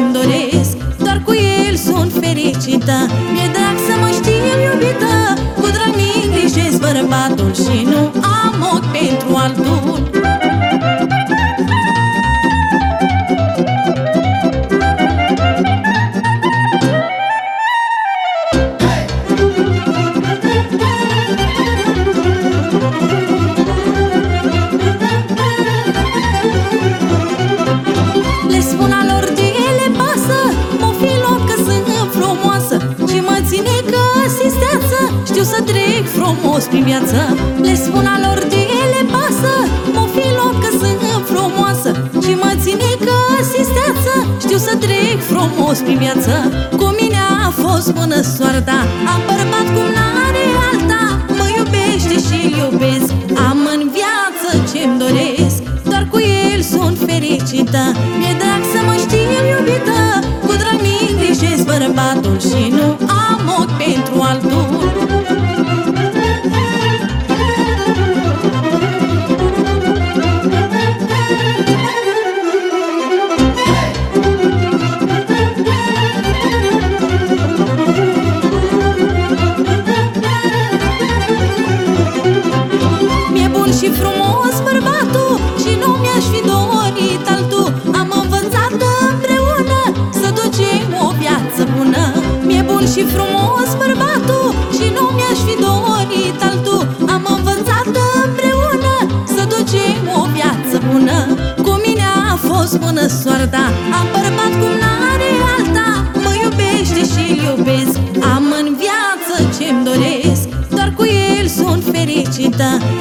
ce-mi doresc, doar cu el sunt fericită. Mi-e drag să mă știu iubită, cu drag mi-ngrijesc bărbatul și nu am ochi pentru altul. Le spun alor de ele pasă, mă fi loc că sunt frumoasă și mă ține ca asistență, știu să trec frumos prin viață. Le spun alor de ele pasă, mă fi loc că sunt frumoasă și mă ține ca asistență, știu să trec frumos prin viață. Cu mine a fost bună soarta, am bărbat cum n-are alta, mă iubește și-l iubesc, am în viață ce-mi doresc, doar cu el sunt fericită. Mi-e drag să mă știu iubită, cu drag mi-ngrijesc bărbatul și nu am ochi pentru altul. Mi-e bun și frumos bărbatul și nu mi-aș fi dorit altul. Am învățat împreună să ducem o viață bună. Mi-e bun și frumos bărbatul și nu mi-aș fi dorit altul. Am învățat împreună să ducem o viață bună. Cu mine a fost bună soarta, am bărbat cum n-are alta, mă iubește și-l iubesc, am în viață ce-mi doresc, doar cu el sunt fericită.